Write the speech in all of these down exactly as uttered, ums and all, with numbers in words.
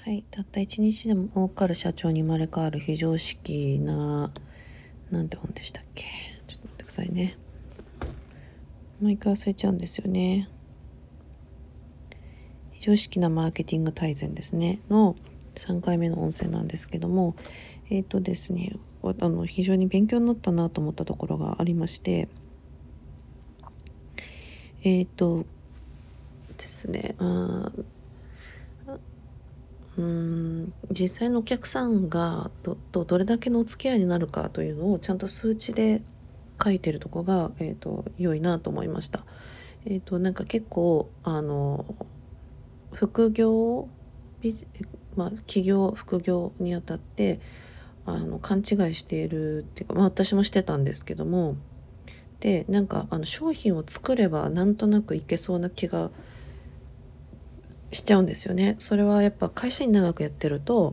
はい、たった一日でも儲かる社長に生まれ変わる非常識な、なんて本でしたっけ。ちょっと待ってくださいね。毎回忘れちゃうんですよね。非常識なマーケティング大全ですねのさんかいめの音声なんですけども、えっ、ー、とですね、あの非常に勉強になったなと思ったところがありまして、えっ、ー、とですね、あうーん実際のお客さんが ど, どどれだけのお付き合いになるかというのをちゃんと数値で書いてるとこが、えーと、良いなと思いました。えーと、なんか結構あの副業ビジ、まあ、起業副業にあたってあの勘違いしているっていうか、まあ、私もしてたんですけども、でなんかあの商品を作ればなんとなくいけそうな気がしちゃうんですよね。それはやっぱ会社に長くやってると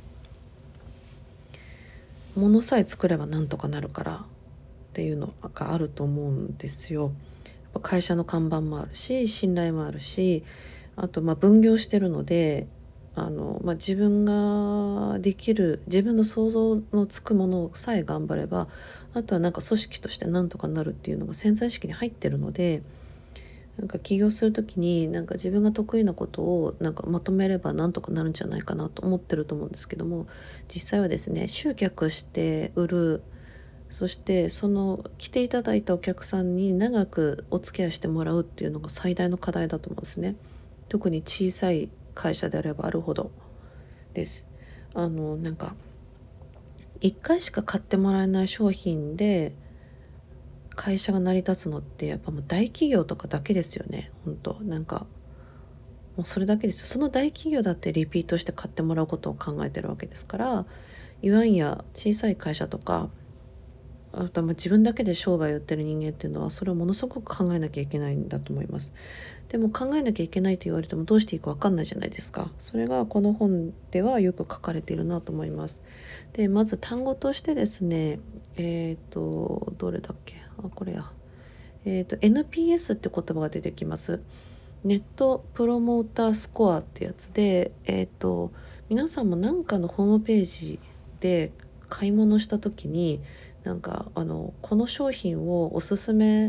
物さえ作ればなんとかなるからっていうのがあると思うんですよ。会社の看板もあるし信頼もあるし、あとまあ分業してるのであの、まあ、自分ができる自分の想像のつくものさえ頑張れば、あとはなんか組織としてなんとかなるっていうのが潜在意識に入ってるので、なんか起業する時になんか自分が得意なことをなんかまとめればなんとかなるんじゃないかなと思ってると思うんですけども、実際はですね、集客して売る、そしてその来ていただいたお客さんに長くお付き合いしてもらうっていうのが最大の課題だと思うんですね。特に小さい会社であればあるほどです。あのなんかいっかいしか買ってもらえない商品で会社が成り立つのってやっぱもう大企業とかだけですよね。本当なんかもうそれだけです。その大企業だってリピートして買ってもらうことを考えてるわけですから、いわんや小さい会社とか、あとはまあ自分だけで商売をやってる人間っていうのはそれをものすごく考えなきゃいけないんだと思います。でも考えなきゃいけないと言われてもどうしていいか分かんないじゃないですか。それがこの本ではよく書かれているなと思います。でまず単語としてですね、えっ、ー、とどれだっけ、あこれや、えっ、ー、と エヌピーエス って言葉が出てきます。ネットプロモータースコアってやつで、えっ、ー、と皆さんも何かのホームページで買い物した時になんかあのこの商品をおすすめ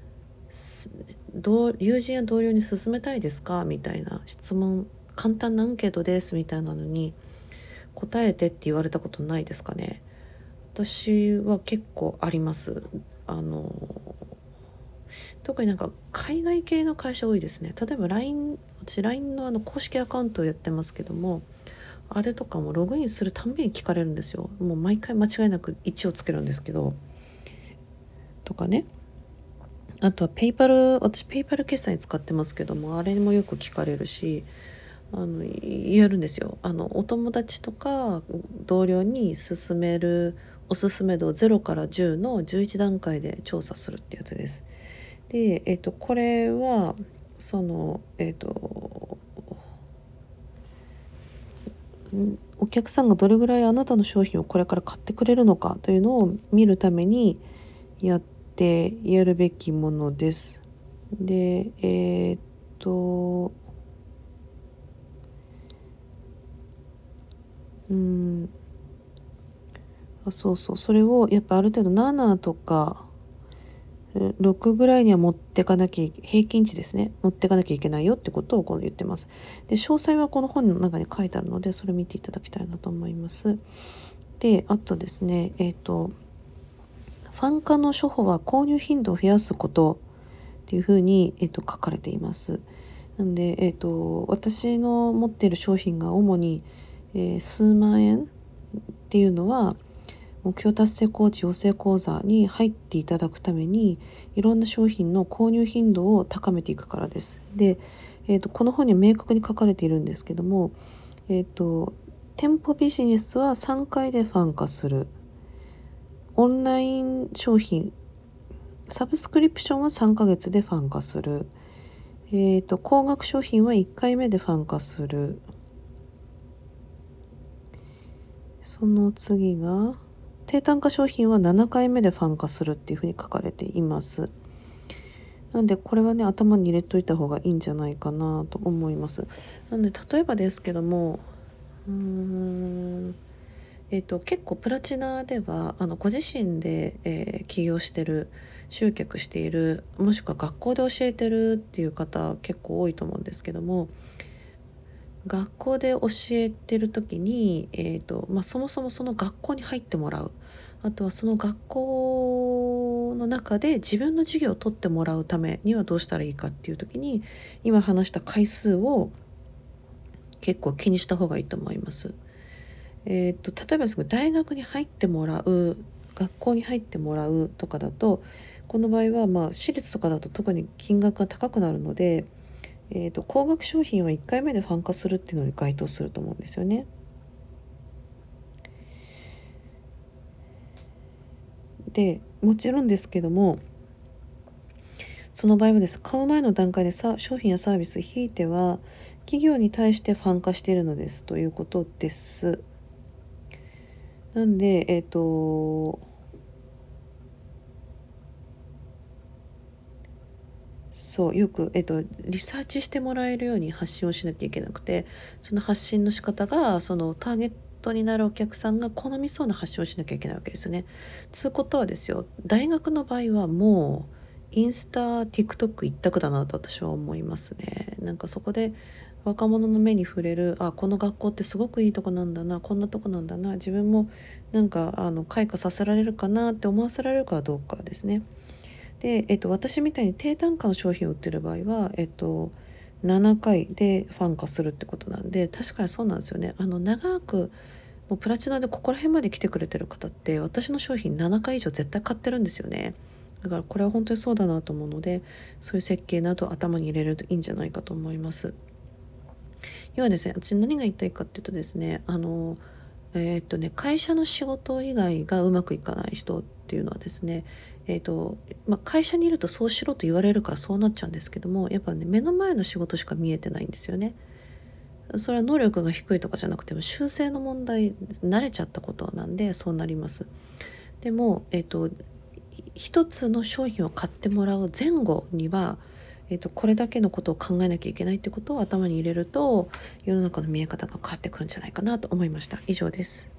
どう友人や同僚に勧めたいですかみたいな質問、簡単なアンケートですみたいなのに答えてって言われたことないですかね。私は結構あります。あの特になんか海外系の会社多いですね。例えば ライン、 私 ライン のあの公式アカウントをやってますけども、あれとかもログインするたんびに聞かれるんですよ。もう毎回間違いなくいちをつけるんですけど、とかね。あとはペイパル、私ペイパル決済に使ってますけども、あれもよく聞かれるし、あの言えるんですよ。あのお友達とか同僚に勧めるおすすめ度ゼロからじゅうのじゅういち段階で調査するってやつです。で、えっと、これはそのえっとお客さんがどれぐらいあなたの商品をこれから買ってくれるのかというのを見るためにやってやるべきものです。で、えー、っと、うん、あ、そうそう、それをやっぱある程度ななとかろくぐらいには持ってかなきゃ、平均値ですね、持ってかなきゃいけないよってことをこう言ってます。で、詳細はこの本の中に書いてあるので、それ見ていただきたいなと思います。で、あとですね、えっと、ファン化の処方は購入頻度を増やすことっていうふうに、えっと、書かれています。なんで、えっと、私の持っている商品が主に、えー、数万円っていうのは、目標達成コーチ養成講座に入っていただくためにいろんな商品の購入頻度を高めていくからです。で、えーと、この本には明確に書かれているんですけども、えーと、店舗ビジネスはさんかいでファン化する、オンライン商品サブスクリプションはさんかげつでファン化する、えーと、高額商品はいっかいめでファン化する、その次が低単価商品はななかいめでファン化するっていうふうに書かれています。なんでこれはね、頭に入れといた方がいいんじゃないかなと思います。なので例えばですけども、 うーんえっと、結構プラチナではあのご自身で、えー起業してる、集客している、もしくは学校で教えてるっていう方結構多いと思うんですけども、学校で教えてる時に、えーとまあ、そもそもその学校に入ってもらう、あとはその学校の中で自分の授業を取ってもらうためにはどうしたらいいかっていう時に、今話した回数を結構気にした方がいいと思います。えー、と例えばですね、大学に入ってもらう、学校に入ってもらうとかだと、この場合はまあ私立とかだと特に金額が高くなるので、えー、と高額商品はいっかいめでファン化するっていうのに該当すると思うんですよね。でもちろんですけども、その場合はです、買う前の段階でさ商品やサービス、ひいては企業に対してファン化しているのですということです。なんでえっ、とそうよく、えっと、リサーチしてもらえるように発信をしなきゃいけなくて、その発信の仕方がそのターゲットになるお客さんが好みそうな発信をしなきゃいけないわけですよね。つうことはですよ、大学の場合はもうインスタ TikTok 一択だなと私は思いますね。なんかそこで若者の目に触れる、あ、この学校ってすごくいいとこなんだな、こんなとこなんだな、自分もなんかあの開花させられるかなって思わせられるかどうかですね。で、えっと、私みたいに低単価の商品を売ってる場合は、えっと、ななかいでファン化するってことなんで、確かにそうなんですよね。あの長くもうプラチナでここら辺まで来てくれてる方って私の商品ななかい以上絶対買ってるんですよね。だからこれは本当にそうだなと思うので、そういう設計など頭に入れるといいんじゃないかと思います。要はですね、私何が言いたいかっていうとですね、あのえーっとね、会社の仕事以外がうまくいかない人っていうのはですね、えーっとまあ、会社にいるとそうしろと言われるからそうなっちゃうんですけども、やっぱね、目の前の仕事しか見えてないんですよね。それは能力が低いとかじゃなくても修正の問題、慣れちゃったことなんでそうなります。でも、えーっと一つの商品を買ってもらう前後には、えーっとこれだけのことを考えなきゃいけないってことを頭に入れると、世の中の見え方が変わってくるんじゃないかなと思いました。以上です。